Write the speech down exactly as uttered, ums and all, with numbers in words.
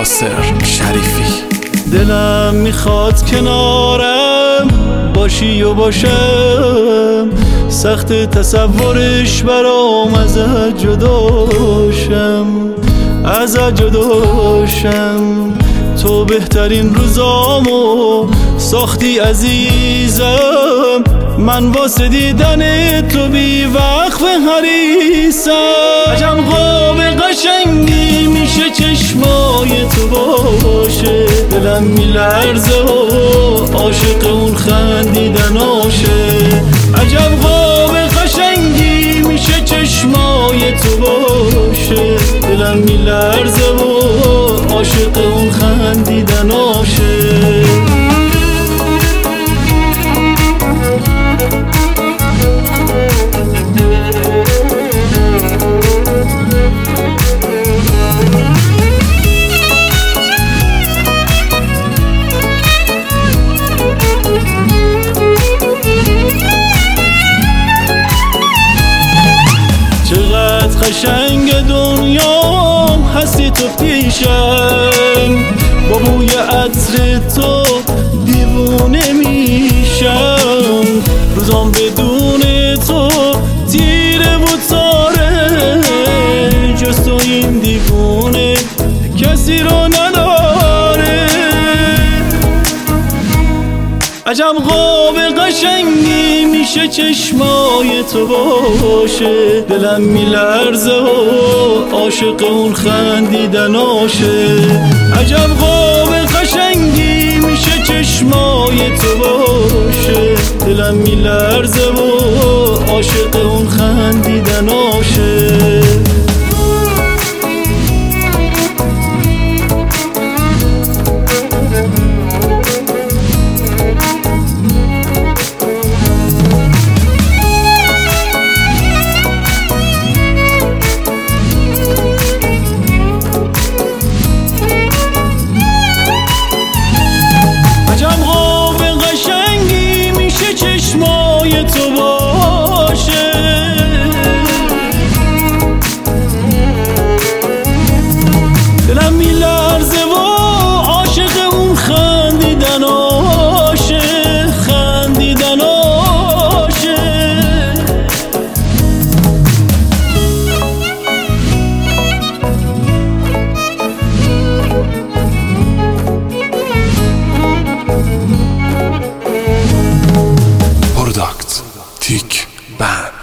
یاسر شریفی. دلم میخواد کنارم باشی و باشم، سخت تصورش برام ازت جداشم، ازت جداشم. تو بهترین روزامو ساختی عزیزم، من واسه دیدن تو بی وقت حریصم. عجب خواب قشنگی میشه چشمای تو باشه، دلم میلرزه و عاشق اون خندیدناشه. عجب خواب قشنگی میشه چشمای تو باشه، دلم میلرزه و عاشق اون خندیدناشه. چقدر قشنگ دنیا هستی تو پیشم، با بوی عطر تو دیوونه میشم. روزام بدون تو تیره و تاره، جز تو این دیوونه کسی رو نداره. عجب خواب قشنگی میشه چشمای تو باشه، دلم میلرزه و عاشق اون خندیدناشه. عجب خواب قشنگی میشه چشمای تو باشه، دلم میلرزه و عاشق اون خندیدناشه. چشمای تو باشه، دلم میلرزه و عاشق اون خندیدناشه، خندیدناشه. تیک بند.